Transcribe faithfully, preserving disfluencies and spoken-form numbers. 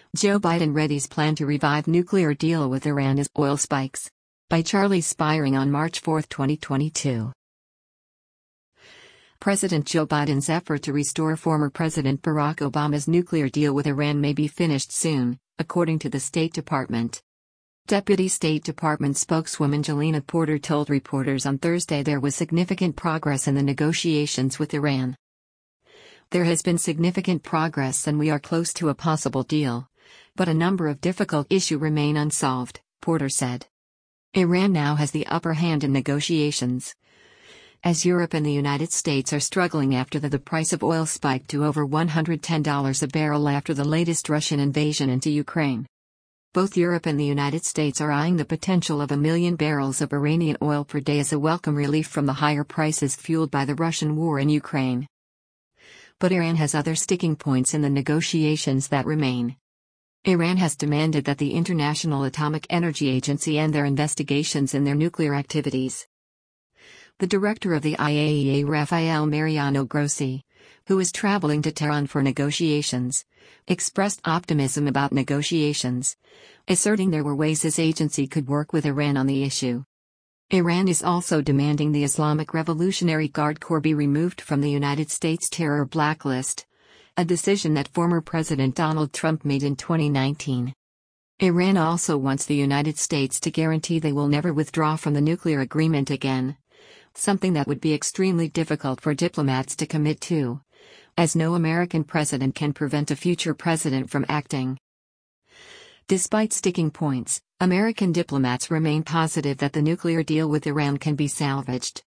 Joe Biden readies plan to revive nuclear deal with Iran as oil spikes. By Charlie Spiring on March fourth, twenty twenty-two. President Joe Biden's effort to restore former President Barack Obama's nuclear deal with Iran may be finished soon, according to the State Department. Deputy State Department spokeswoman Jelena Porter told reporters on Thursday there was significant progress in the negotiations with Iran. There has been significant progress and we are close to a possible deal, but a number of difficult issues remain unsolved, Porter said. Iran now has the upper hand in negotiations, as Europe and the United States are struggling after the, the price of oil spiked to over one hundred ten dollars a barrel after the latest Russian invasion into Ukraine. Both Europe and the United States are eyeing the potential of a million barrels of Iranian oil per day as a welcome relief from the higher prices fueled by the Russian war in Ukraine. But Iran has other sticking points in the negotiations that remain. Iran has demanded that the International Atomic Energy Agency end their investigations in their nuclear activities. The director of the I A E A, Rafael Mariano Grossi, who is traveling to Tehran for negotiations, expressed optimism about negotiations, asserting there were ways his agency could work with Iran on the issue. Iran is also demanding the Islamic Revolutionary Guard Corps be removed from the United States terror blacklist, a decision that former President Donald Trump made in twenty nineteen. Iran also wants the United States to guarantee they will never withdraw from the nuclear agreement again, something that would be extremely difficult for diplomats to commit to, as no American president can prevent a future president from acting. Despite sticking points, American diplomats remain positive that the nuclear deal with Iran can be salvaged.